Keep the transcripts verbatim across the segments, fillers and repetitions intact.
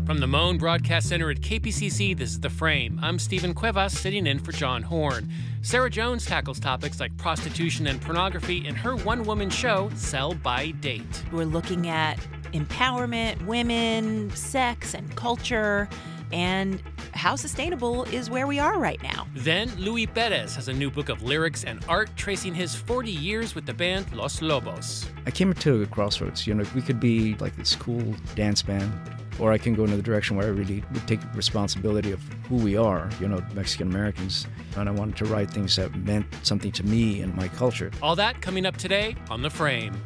From the Moan Broadcast Center at K P C C, this is The Frame. I'm Stephen Cuevas, sitting in for John Horn. Sarah Jones tackles topics like prostitution and pornography in her one-woman show, Sell by Date. We're looking at empowerment, women, sex, and culture, and how sustainable is where we are right now. Then Luis Perez has a new book of lyrics and art tracing his forty years with the band Los Lobos. I came to a crossroads. You know, we could be like this cool dance band, or I can go in the direction where I really would take responsibility of who we are, you know, Mexican Americans. And I wanted to write things that meant something to me and my culture. All that coming up today on The Frame.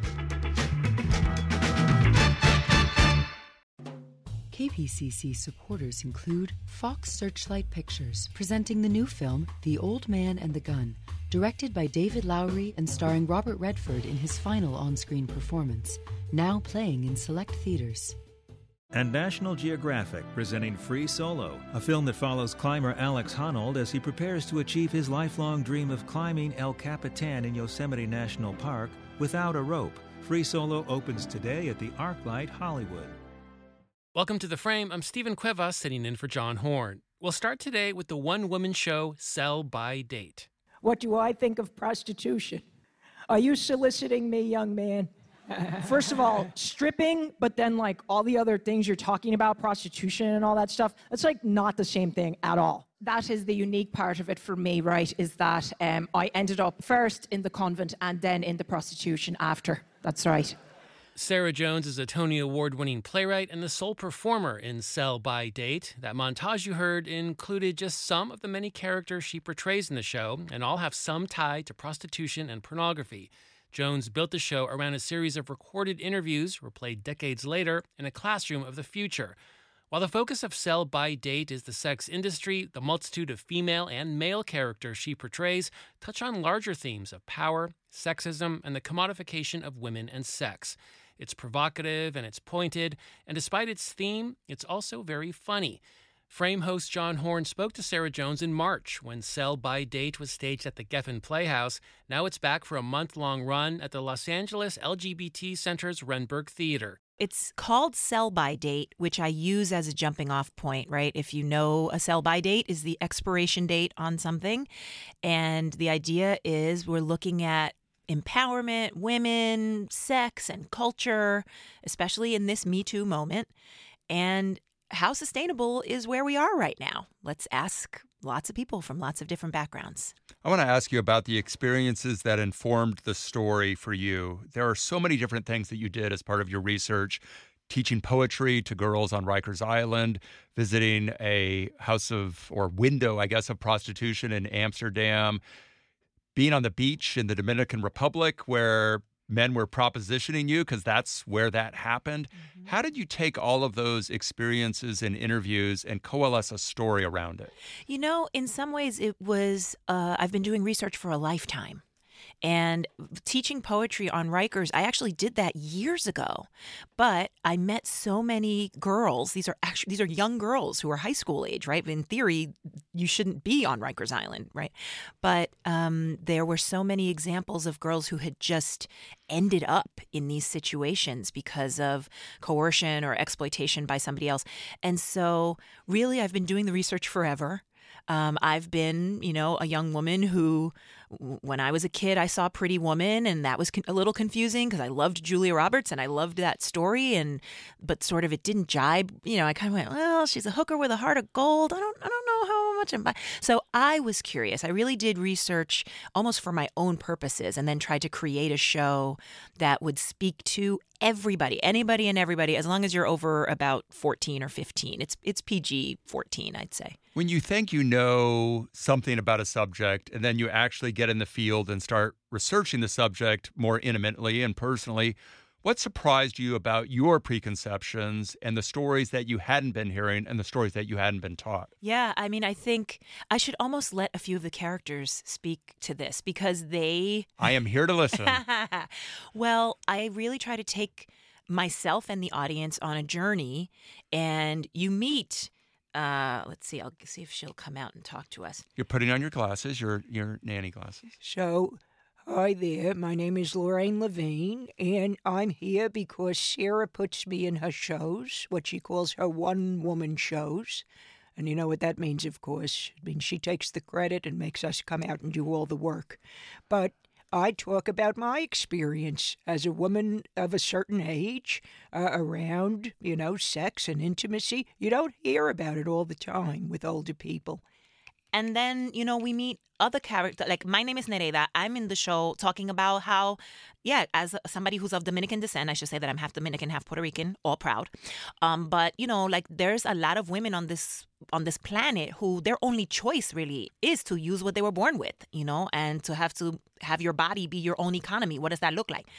K P C C supporters include Fox Searchlight Pictures, presenting the new film, The Old Man and the Gun, directed by David Lowery and starring Robert Redford in his final on-screen performance, now playing in select theaters. And National Geographic, presenting Free Solo, a film that follows climber Alex Honnold as he prepares to achieve his lifelong dream of climbing El Capitan in Yosemite National Park without a rope. Free Solo opens today at the ArcLight Hollywood. Welcome to The Frame. I'm Stephen Cuevas, sitting in for John Horn. We'll start today with the one-woman show, Sell by Date. What do I think of prostitution? Are you soliciting me, young man? First of all, stripping, but then like all the other things you're talking about, prostitution and all that stuff, that's like not the same thing at all. That is the unique part of it for me, right, is that um, I ended up first in the convent and then in the prostitution after. That's right. Sarah Jones is a Tony Award-winning playwright and the sole performer in Sell by Date. That montage you heard included just some of the many characters she portrays in the show, and all have some tie to prostitution and pornography. Jones built the show around a series of recorded interviews replayed decades later in a classroom of the future. While the focus of Sell by Date is the sex industry, the multitude of female and male characters she portrays touch on larger themes of power, sexism, and the commodification of women and sex. It's provocative and it's pointed, and despite its theme, it's also very funny. Frame host John Horn spoke to Sarah Jones in March when Sell by Date was staged at the Geffen Playhouse. Now it's back for a month-long run at the Los Angeles L G B T Center's Renberg Theater. It's called Sell by Date, which I use as a jumping off point, right? If you know, a sell by date is the expiration date on something. And the idea is we're looking at empowerment, women, sex, and culture, especially in this Me Too moment, and how sustainable is where we are right now. Let's ask lots of people from lots of different backgrounds. I want to ask you about the experiences that informed the story for you. There are so many different things that you did as part of your research, teaching poetry to girls on Rikers Island, visiting a house of, or window, I guess, of prostitution in Amsterdam, being on the beach in the Dominican Republic where men were propositioning you, because that's where that happened. Mm-hmm. How did you take all of those experiences and interviews and coalesce a story around it? You know, in some ways it was, uh, I've been doing research for a lifetime. And teaching poetry on Rikers, I actually did that years ago. But I met so many girls. These are actually these are young girls who are high school age, right? In theory, you shouldn't be on Rikers Island, right? But um, there were so many examples of girls who had just ended up in these situations because of coercion or exploitation by somebody else. And so really, I've been doing the research forever. Um, I've been, you know, a young woman who, when I was a kid, I saw Pretty Woman, and that was con- a little confusing because I loved Julia Roberts and I loved that story, and but sort of it didn't jibe. You know, I kind of went, well, she's a hooker with a heart of gold. I don't, I don't know how much I'm. So I was curious. I really did research almost for my own purposes, and then tried to create a show that would speak to everybody, anybody and everybody, as long as you're over about fourteen or fifteen. It's it's P G fourteen, I'd say. When you think you know something about a subject and then you actually get in the field and start researching the subject more intimately and personally, what surprised you about your preconceptions and the stories that you hadn't been hearing and the stories that you hadn't been taught? Yeah, I mean, I think I should almost let a few of the characters speak to this because they... I am here to listen. Well, I really try to take myself and the audience on a journey, and you meet... Uh, let's see. I'll see if she'll come out and talk to us. You're putting on your glasses, your your nanny glasses. So, Hi there, my name is Lorraine Levine, and I'm here because Sarah puts me in her shows, what she calls her one-woman shows. And you know what that means, of course. It means she takes the credit and makes us come out and do all the work. But I talk about my experience as a woman of a certain age uh, around, you know, sex and intimacy. You don't hear about it all the time with older people. And then, you know, we meet other characters. Like, my name is Nereida. I'm in the show talking about how, yeah, as somebody who's of Dominican descent, I should say that I'm half Dominican, half Puerto Rican, all proud. Um, but, you know, like, there's a lot of women on this on this planet who their only choice really is to use what they were born with, you know, and to have to have your body be your own economy. What does that look like?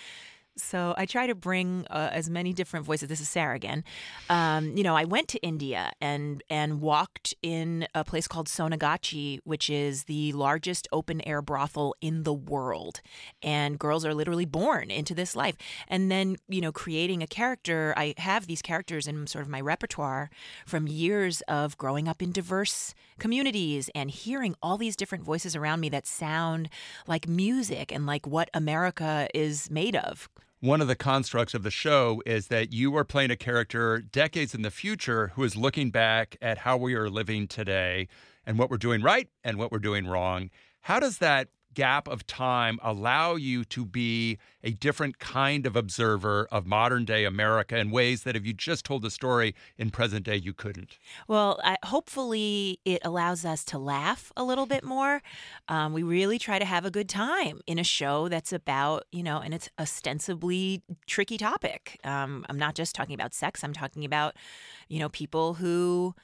So I try to bring uh, as many different voices. This is Sarah again. Um, you know, I went to India and and walked in a place called Sonagachi, which is the largest open-air brothel in the world. And girls are literally born into this life. And then, you know, creating a character, I have these characters in sort of my repertoire from years of growing up in diverse communities and hearing all these different voices around me that sound like music and like what America is made of. One of the constructs of the show is that you are playing a character decades in the future who is looking back at how we are living today and what we're doing right and what we're doing wrong. How does that gap of time allow you to be a different kind of observer of modern day America in ways that if you just told the story in present day, you couldn't? Well, I, hopefully it allows us to laugh a little bit more. Um, we really try to have a good time in a show that's about, you know, and it's ostensibly tricky topic. Um, I'm not just talking about sex. I'm talking about, you know, people who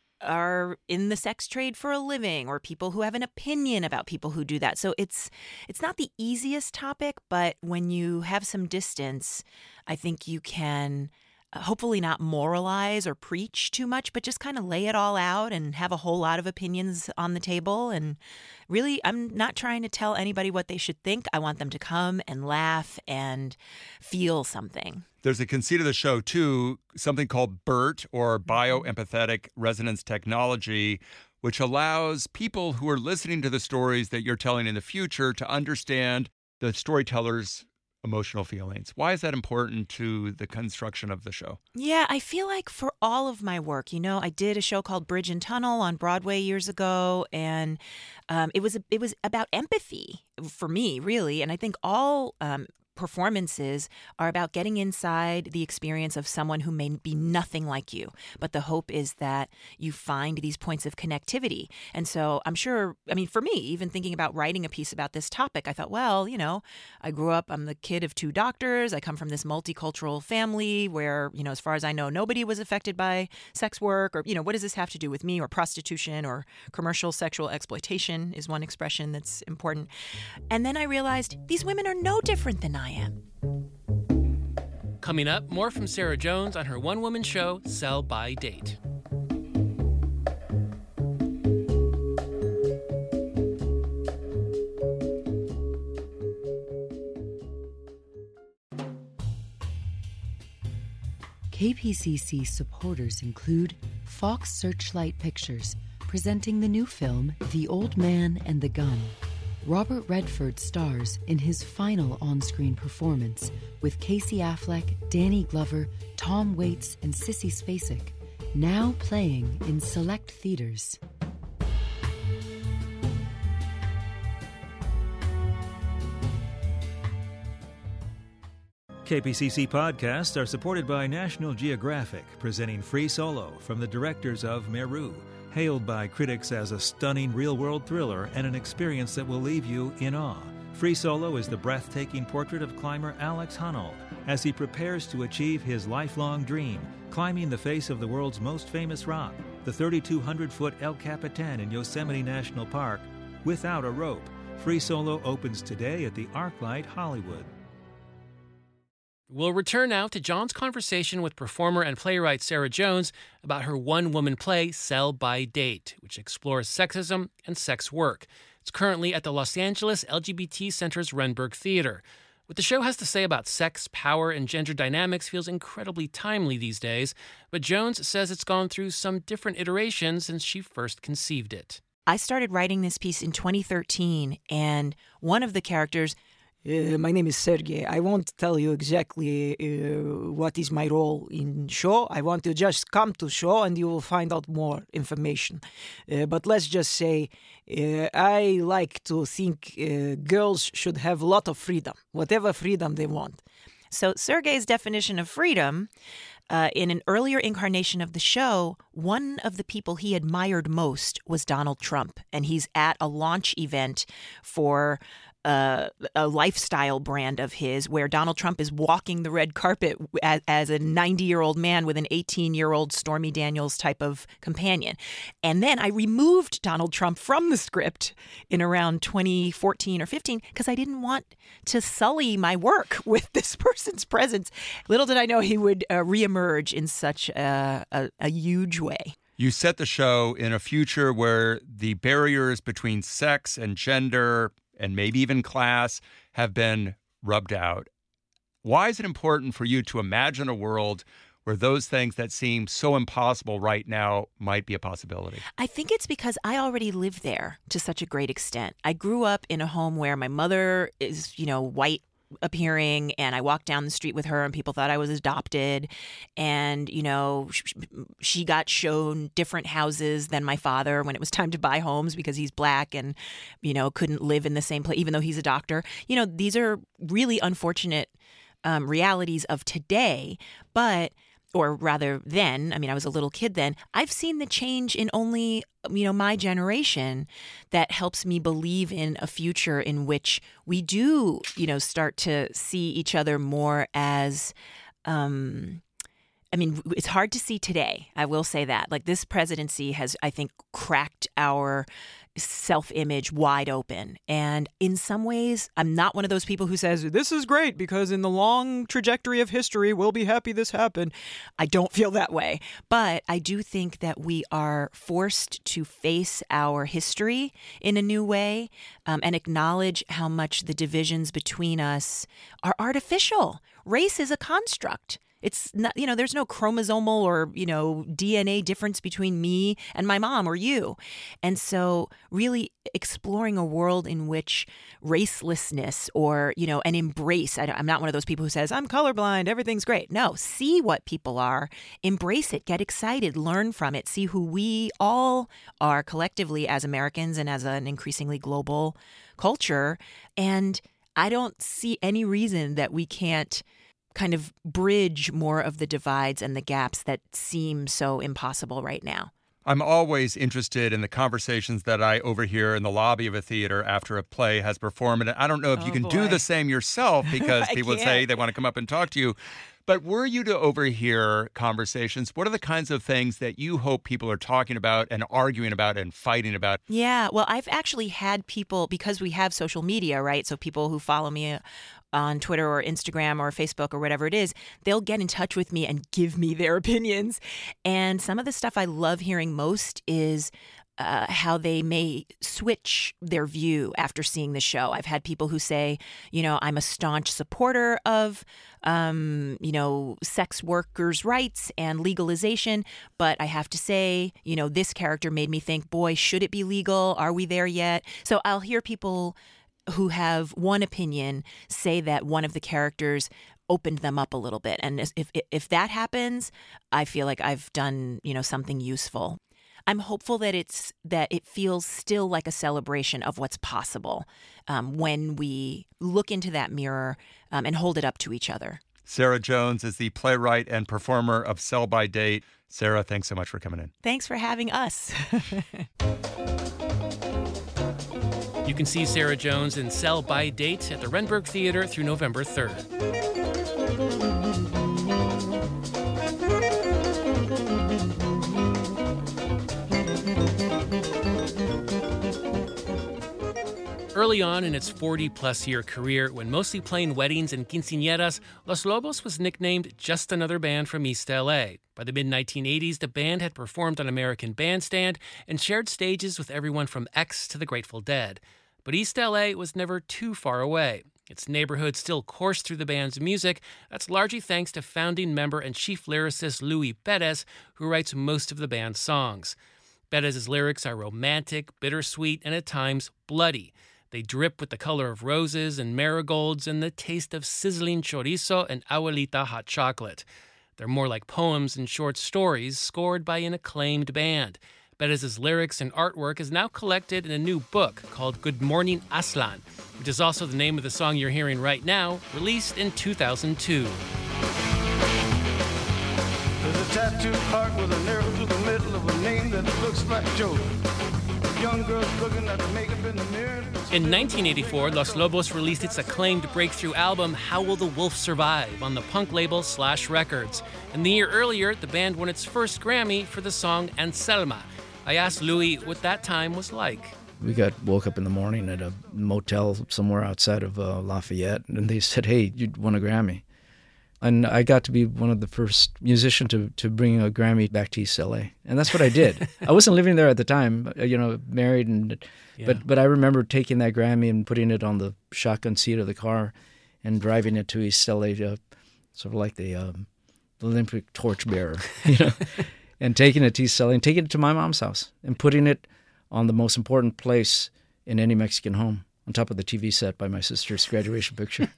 are in the sex trade for a living, or people who have an opinion about people who do that. So it's it's not the easiest topic, but when you have some distance, I think you can uh, hopefully not moralize or preach too much, but just kind of lay it all out and have a whole lot of opinions on the table. And really, I'm not trying to tell anybody what they should think. I want them to come and laugh and feel something. There's a conceit of the show, too, something called BERT, or Bioempathetic Resonance Technology, which allows people who are listening to the stories that you're telling in the future to understand the storyteller's emotional feelings. Why is that important to the construction of the show? Yeah, I feel like for all of my work, you know, I did a show called Bridge and Tunnel on Broadway years ago, and um, it was it was about empathy for me, really. And I think all um, performances are about getting inside the experience of someone who may be nothing like you. But the hope is that you find these points of connectivity. And so I'm sure, I mean, for me, even thinking about writing a piece about this topic, I thought, well, you know, I grew up, I'm the kid of two doctors. I come from this multicultural family where, you know, as far as I know, nobody was affected by sex work, or, you know, what does this have to do with me, or prostitution, or commercial sexual exploitation is one expression that's important. And then I realized these women are no different than I am. Coming up, more from Sarah Jones on her one-woman show, Sell by Date. K P C C supporters include Fox Searchlight Pictures, presenting the new film The Old Man and the Gun. Robert Redford stars in his final on-screen performance with Casey Affleck, Danny Glover, Tom Waits, and Sissy Spacek, now playing in select theaters. K P C C podcasts are supported by National Geographic, presenting Free Solo from the directors of Meru, hailed by critics as a stunning real-world thriller and an experience that will leave you in awe. Free Solo is the breathtaking portrait of climber Alex Honnold as he prepares to achieve his lifelong dream, climbing the face of the world's most famous rock, the thirty-two hundred foot El Capitan in Yosemite National Park, without a rope. Free Solo opens today at the ArcLight Hollywood. We'll return now to John's conversation with performer and playwright Sarah Jones about her one-woman play, Sell by Date, which explores sexism and sex work. It's currently at the Los Angeles L G B T Center's Renberg Theater. What the show has to say about sex, power, and gender dynamics feels incredibly timely these days, but Jones says it's gone through some different iterations since she first conceived it. I started writing this piece in twenty thirteen, and one of the characters Uh, my name is Sergey. I won't tell you exactly uh, what is my role in show. I want to just come to show and you will find out more information. Uh, but let's just say uh, I like to think uh, girls should have a lot of freedom, whatever freedom they want. So Sergey's definition of freedom, uh, in an earlier incarnation of the show, one of the people he admired most was Donald Trump. And he's at a launch event for Uh, a lifestyle brand of his where Donald Trump is walking the red carpet as, as a ninety-year-old man with an eighteen-year-old Stormy Daniels type of companion. And then I removed Donald Trump from the script in around twenty fourteen or fifteen because I didn't want to sully my work with this person's presence. Little did I know he would uh, reemerge in such a, a, a huge way. You set the show in a future where the barriers between sex and gender and maybe even class have been rubbed out. Why is it important for you to imagine a world where those things that seem so impossible right now might be a possibility? I think it's because I already lived there to such a great extent. I grew up in a home where my mother is, you know, white appearing, and I walked down the street with her and people thought I was adopted. And, you know, she got shown different houses than my father when it was time to buy homes because he's black and, you know, couldn't live in the same place, even though he's a doctor. You know, these are really unfortunate um, realities of today, but or rather then, I mean, I was a little kid then, I've seen the change in only, you know, my generation that helps me believe in a future in which we do, you know, start to see each other more as, um, I mean, it's hard to see today. I will say that. Like, this presidency has, I think, cracked our self-image wide open. And in some ways, I'm not one of those people who says, this is great because in the long trajectory of history, we'll be happy this happened. I don't feel that way. But I do think that we are forced to face our history in a new way um, and acknowledge how much the divisions between us are artificial. Race is a construct. It's not, you know, there's no chromosomal or, you know, D N A difference between me and my mom or you. And so really exploring a world in which racelessness or, you know, an embrace, I, I'm not one of those people who says, I'm colorblind, everything's great. No, see what people are, embrace it, get excited, learn from it, see who we all are collectively as Americans and as an increasingly global culture. And I don't see any reason that we can't kind of bridge more of the divides and the gaps that seem so impossible right now. I'm always interested in the conversations that I overhear in the lobby of a theater after a play has performed. And I don't know if oh, you can boy. do the same yourself because people can't. say they want to come up and talk to you. But were you to overhear conversations, what are the kinds of things that you hope people are talking about and arguing about and fighting about? Yeah, well, I've actually had people, because we have social media, right? So people who follow me on Twitter or Instagram or Facebook or whatever it is, they'll get in touch with me and give me their opinions. And some of the stuff I love hearing most is Uh, how they may switch their view after seeing the show. I've had people who say, you know, I'm a staunch supporter of, um, you know, sex workers' rights and legalization, but I have to say, you know, this character made me think, boy, should it be legal? Are we there yet? So I'll hear people who have one opinion say that one of the characters opened them up a little bit. And if if that happens, I feel like I've done, you know, something useful. I'm hopeful that it's that it feels still like a celebration of what's possible um, when we look into that mirror um, and hold it up to each other. Sarah Jones is the playwright and performer of Sell by Date. Sarah, thanks so much for coming in. Thanks for having us. You can see Sarah Jones in Sell by Date at the Renberg Theater through November third. Early on in its forty-plus year career, when mostly playing weddings and quinceañeras, Los Lobos was nicknamed just another band from East L A. By the mid nineteen eighties, the band had performed on American Bandstand and shared stages with everyone from X to the Grateful Dead. But East L A was never too far away. Its neighborhood still coursed through the band's music. That's largely thanks to founding member and chief lyricist Louis Perez, who writes most of the band's songs. Perez's lyrics are romantic, bittersweet, and at times bloody. They drip with the color of roses and marigolds and the taste of sizzling chorizo and abuelita hot chocolate. They're more like poems and short stories scored by an acclaimed band. Perez's lyrics and artwork is now collected in a new book called Good Morning Aslan, which is also the name of the song you're hearing right now, released in two thousand two. There's a tattooed heart with an arrow through the middle of a name that looks like Joe. Young girls looking at the makeup in the mirror. In nineteen eighty-four, Los Lobos released its acclaimed breakthrough album, How Will the Wolf Survive, on the punk label Slash Records. And the year earlier, the band won its first Grammy for the song Anselma. I asked Louis what that time was like. We got woke up in the morning at a motel somewhere outside of uh, Lafayette, and they said, hey, you won a Grammy. And I got to be one of the first musicians to, to bring a Grammy back to East L A. And that's what I did. I wasn't living there at the time, you know, married. and Yeah. but but I remember taking that Grammy and putting it on the shotgun seat of the car and driving it to East L A, uh, sort of like the, um, the Olympic torchbearer, you know, and taking it to East L A and taking it to my mom's house and putting it on the most important place in any Mexican home, on top of the T V set by my sister's graduation picture.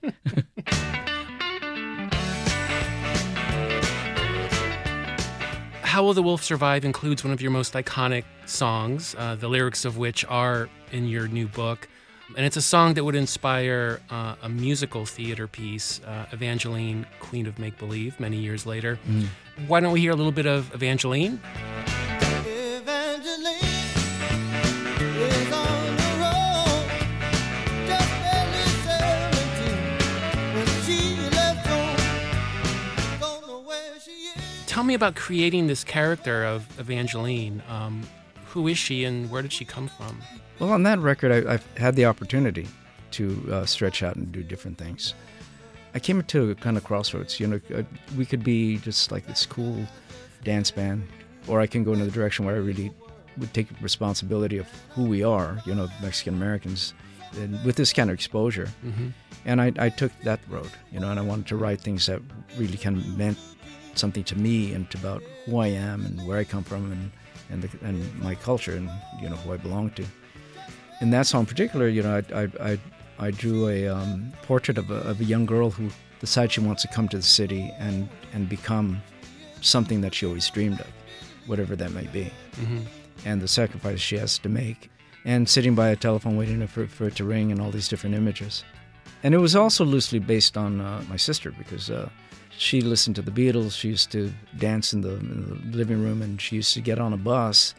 How Will the Wolf Survive includes one of your most iconic songs, uh, the lyrics of which are in your new book. And it's a song that would inspire uh, a musical theater piece, uh, Evangeline, Queen of Make-Believe, many years later. Mm. Why don't we hear a little bit of Evangeline? Evangeline is on the road, just barely seventeen, when she left home, don't know where she is. Tell me about creating this character of Evangeline. Um, who is she and where did she come from? Well, on that record, I, I've had the opportunity to uh, stretch out and do different things. I came to a kind of crossroads. You know, uh, we could be just like this cool dance band, or I can go in the direction where I really would take responsibility of who we are, you know, Mexican Americans, and with this kind of exposure. Mm-hmm. And I, I took that road, you know, and I wanted to write things that really kind of meant something to me and about who I am and where I come from and and, the, and my culture and, you know, who I belong to. In that song in particular, you know, I I, I, I drew a um, portrait of a, of a young girl who decides she wants to come to the city and, and become something that she always dreamed of, whatever that may be, mm-hmm. and the sacrifice she has to make, and sitting by a telephone waiting for, for it to ring and all these different images. And it was also loosely based on uh, my sister because uh, she listened to the Beatles. She used to dance in the, in the living room, and she used to get on a bus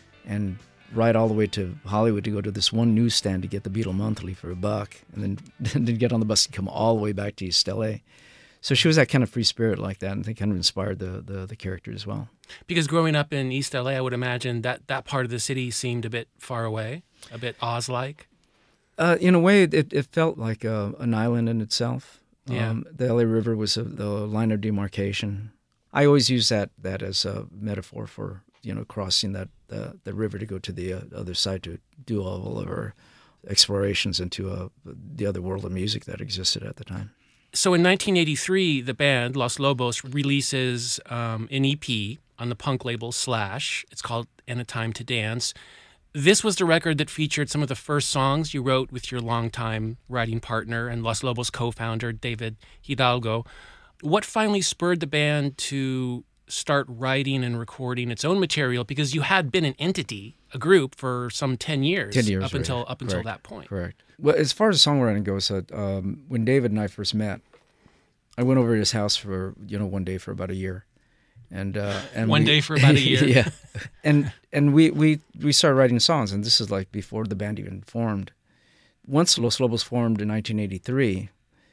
and ride all the way to Hollywood to go to this one newsstand to get the Beatle Monthly for a buck, and then then get on the bus and come all the way back to East L A. So she was that kind of free spirit like that, and they kind of inspired the, the, the character as well. Because growing up in East L A, I would imagine that that part of the city seemed a bit far away, a bit Oz-like. Uh, in a way, it, it felt like a, an island in itself. Yeah. Um, the L A River was a, the line of demarcation. I always use that that as a metaphor for, you know, crossing that the, the river to go to the uh, other side to do all of our explorations into uh, the other world of music that existed at the time. So in nineteen eighty-three, the band Los Lobos releases um, an E P on the punk label Slash. It's called And a Time to Dance. This was the record that featured some of the first songs you wrote with your longtime writing partner and Los Lobos co-founder, David Hidalgo. What finally spurred the band to start writing and recording its own material? Because you had been an entity, a group, for some ten years. ten years, up right. until up until Correct. that point. Correct. Well, as far as songwriting goes, uh, um, when David and I first met, I went over to his house for, you know, one day for about a year. And, uh, and one we, day for about a year. Yeah. And and we, we, we started writing songs, and this is like before the band even formed. Once Los Lobos formed in nineteen eighty-three,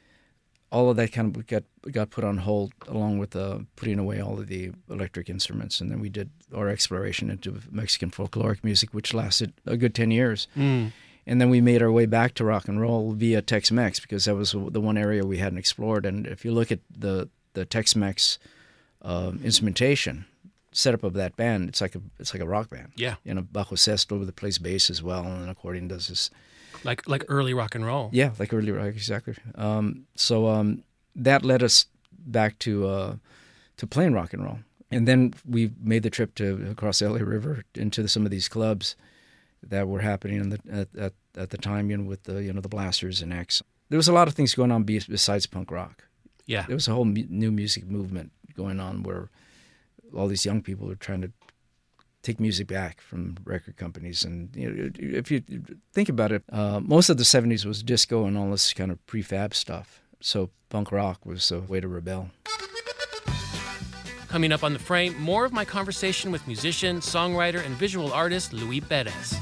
all of that kind of got got put on hold, along with uh, putting away all of the electric instruments. And then we did our exploration into Mexican folkloric music, which lasted a good ten years. Mm. And then we made our way back to rock and roll via Tex-Mex, because that was the one area we hadn't explored. And if you look at the, the Tex-Mex uh, instrumentation setup of that band, it's like a it's like a rock band. Yeah. You know, bajo sexto that plays bass as well, and accordion does this. Like like early rock and roll. Yeah, like early rock, exactly. Um, so um, that led us back to uh, to playing rock and roll, and then we made the trip to across the L A River into some of these clubs that were happening in the, at, at at the time, you know, with the you know the Blasters and X. There was a lot of things going on be- besides punk rock. Yeah. There was a whole mu- new music movement going on where all these young people are trying to take music back from record companies. And you know, if you think about it, uh, most of the seventies was disco and all this kind of prefab stuff. So punk rock was a way to rebel. Coming up on The Frame, more of my conversation with musician, songwriter, and visual artist Luis Perez.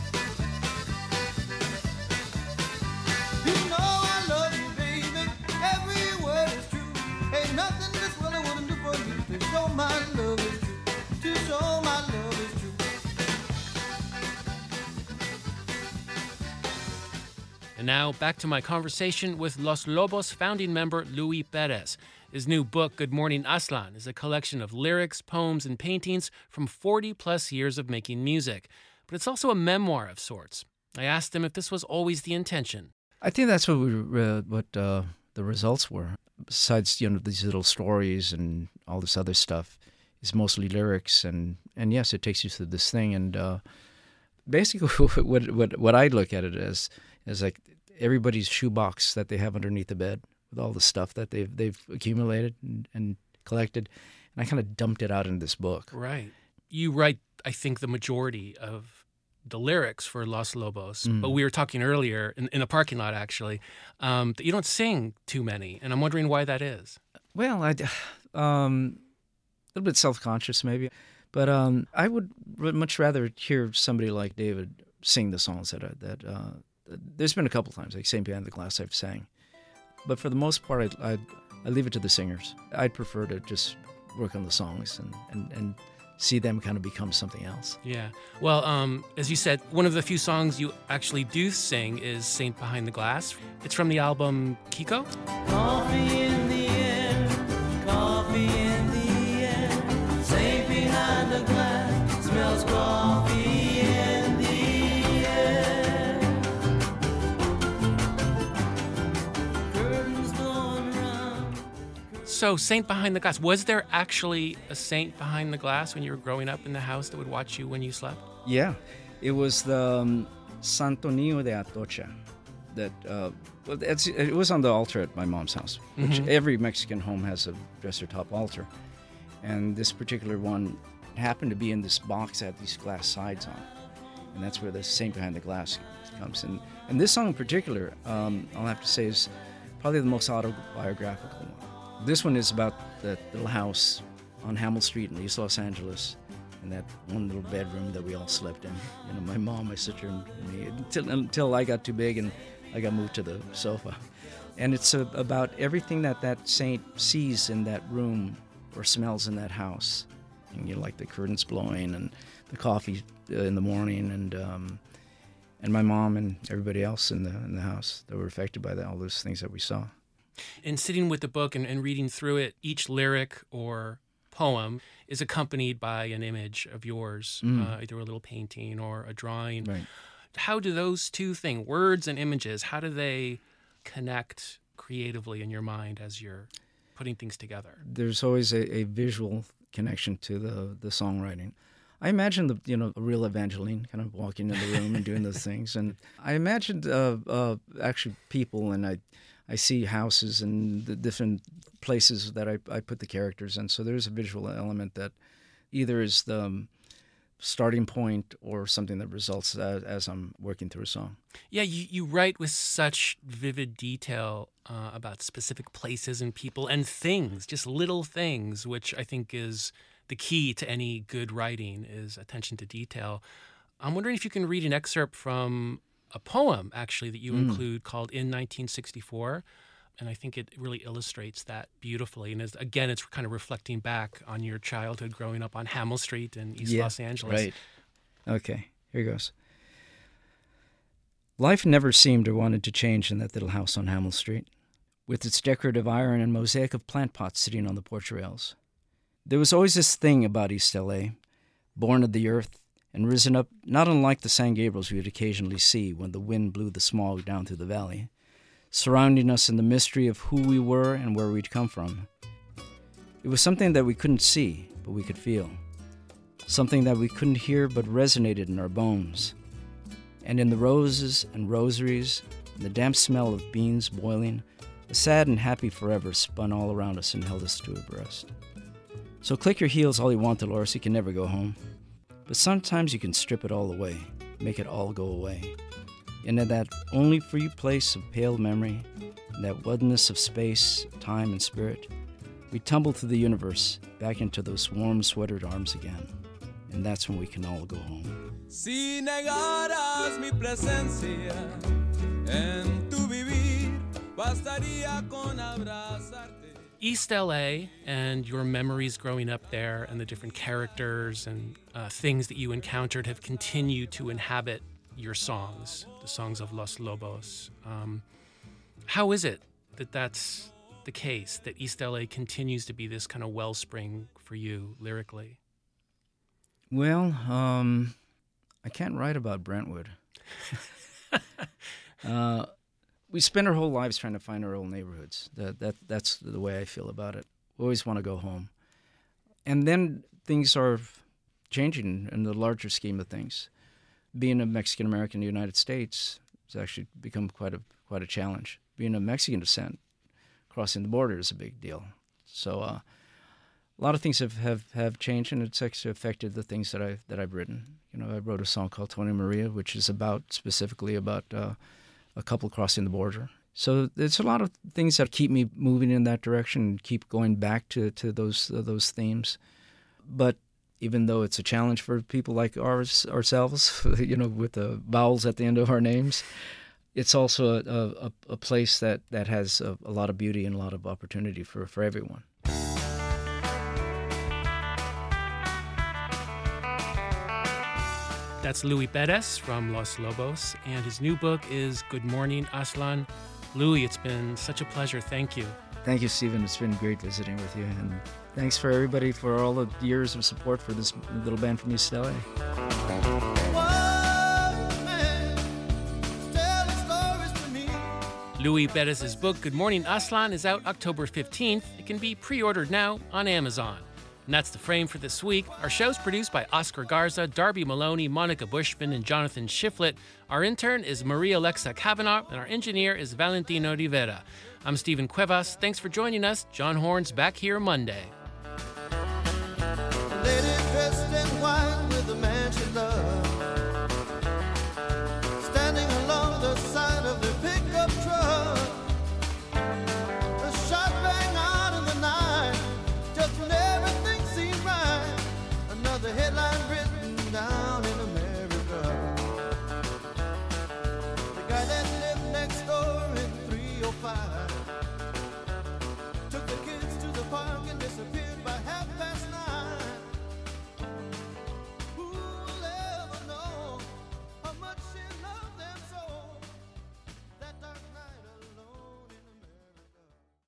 You know I love you, baby. Every word is true. Ain't nothing this world I wouldn't do for you. To show my love is true. To show my love is true. And now back to my conversation with Los Lobos founding member Luis Perez. His new book, Good Morning Aslan, is a collection of lyrics, poems, and paintings from forty plus years of making music. But it's also a memoir of sorts. I asked him if this was always the intention. I think that's what we uh, what uh, the results were. Besides, you know, these little stories and all this other stuff, it's mostly lyrics, and, and yes, it takes you through this thing. And uh, basically, what what what I look at it as is like everybody's shoebox that they have underneath the bed with all the stuff that they've they've accumulated and, and collected, and I kind of dumped it out in this book. Right. You write, I think, the majority of the lyrics for Los Lobos, mm. but we were talking earlier in, in a parking lot, actually, um, that you don't sing too many, and I'm wondering why that is. Well, I, um, a little bit self-conscious maybe, but um, I would much rather hear somebody like David sing the songs that I, that. Uh, there's been a couple times, like Saint Behind the Glass, I've sang. But for the most part, I, I I leave it to the singers. I'd prefer to just work on the songs and, and, and see them kind of become something else. Yeah. Well, um, as you said, one of the few songs you actually do sing is Saint Behind the Glass. It's from the album Kiko. Coffee in the air, coffee in the air. Saint behind the glass, smells coffee in the air. Curtains blowing around. So, Saint Behind the Glass, was there actually a saint behind the glass when you were growing up in the house that would watch you when you slept? Yeah, it was the um, Santo Niño de Atocha. That uh, well, it's, it was on the altar at my mom's house, which Mhm. every Mexican home has a dresser top altar, and this particular one happened to be in this box that had these glass sides on, and that's where the Saint Behind the Glass comes in. And this song in particular, um, I'll have to say, is probably the most autobiographical one. This one is about that little house on Hamel Street in East Los Angeles, and that one little bedroom that we all slept in. You know, my mom, my sister, and me, until, until I got too big and I got moved to the sofa. And it's a, about everything that that saint sees in that room or smells in that house. And, you know, like the curtains blowing and the coffee uh, in the morning, and um, and my mom and everybody else in the in the house that were affected by that, all those things that we saw. In sitting with the book and, and reading through it, each lyric or poem is accompanied by an image of yours, Mm. uh, either a little painting or a drawing. Right. How do those two things, words and images, how do they connect creatively in your mind as you're putting things together? There's always a, a visual connection to the, the songwriting. I imagined the you know a real Evangeline kind of walking in the room and doing those things, and I imagined uh, uh, actually people, and I I see houses and the different places that I, I put the characters in. So there's a visual element that either is the um, starting point or something that results as, as I'm working through a song. Yeah, you, you write with such vivid detail uh, about specific places and people and things, just little things, which I think is the key to any good writing is attention to detail. I'm wondering if you can read an excerpt from a poem, actually, that you Mm. include called In nineteen sixty-four. And I think it really illustrates that beautifully. And as, again, it's kind of reflecting back on your childhood growing up on Hamel Street in East Yeah, Los Angeles. Right. Okay, here goes. Life never seemed or wanted to change in that little house on Hamel Street, with its decorative iron and mosaic of plant pots sitting on the porch rails. There was always this thing about East L A, born of the earth and risen up not unlike the San Gabriels we would occasionally see when the wind blew the smog down through the valley, surrounding us in the mystery of who we were and where we'd come from. It was something that we couldn't see, but we could feel. Something that we couldn't hear but resonated in our bones. And in the roses and rosaries, and the damp smell of beans boiling, a sad and happy forever spun all around us and held us to her breast. So click your heels all you want, Dolores, you can never go home. But sometimes you can strip it all away, make it all go away. And in that only for you place of pale memory, in that oneness of space, time, and spirit, we tumble through the universe back into those warm, sweatered arms again. And that's when we can all go home. Si negaras mi presencia en tu vivir, bastaría con abrazarte. East L A and your memories growing up there and the different characters and uh, things that you encountered have continued to inhabit your songs, the songs of Los Lobos. Um, how is it that that's the case, that East L A continues to be this kind of wellspring for you lyrically? Well, um, I can't write about Brentwood. uh, we spend our whole lives trying to find our old neighborhoods. That that that's the way I feel about it. We always want to go home. And then things are changing in the larger scheme of things. Being a Mexican American in the United States has actually become quite a quite a challenge. Being of Mexican descent, crossing the border is a big deal. So uh, a lot of things have, have, have changed, and it's actually affected the things that I that I've written. You know, I wrote a song called Tony Maria, which is about specifically about uh, a couple crossing the border. So there's a lot of things that keep me moving in that direction and keep going back to to those uh, those themes. But even though it's a challenge for people like ours ourselves, you know, with the vowels at the end of our names, it's also a, a, a place that, that has a, a lot of beauty and a lot of opportunity for, for everyone. That's Louis Perez from Los Lobos, and his new book is Good Morning, Aslan. Louis, it's been such a pleasure. Thank you. Thank you, Stephen. It's been great visiting with you, and thanks for everybody for all the years of support for this little band from East L A. Louis Perez's book, Good Morning, Aslan, is out October fifteenth. It can be pre-ordered now on Amazon. And that's The Frame for this week. Our show's produced by Oscar Garza, Darby Maloney, Monica Bushman, and Jonathan Shiflett. Our intern is Maria Alexa Kavanaugh, and our engineer is Valentino Rivera. I'm Stephen Cuevas. Thanks for joining us. John Horn's back here Monday. Lady dressed in white with the man she loved, standing along the side of the pickup truck. A shot rang out in the night, just when everything seemed right. Another headline written down in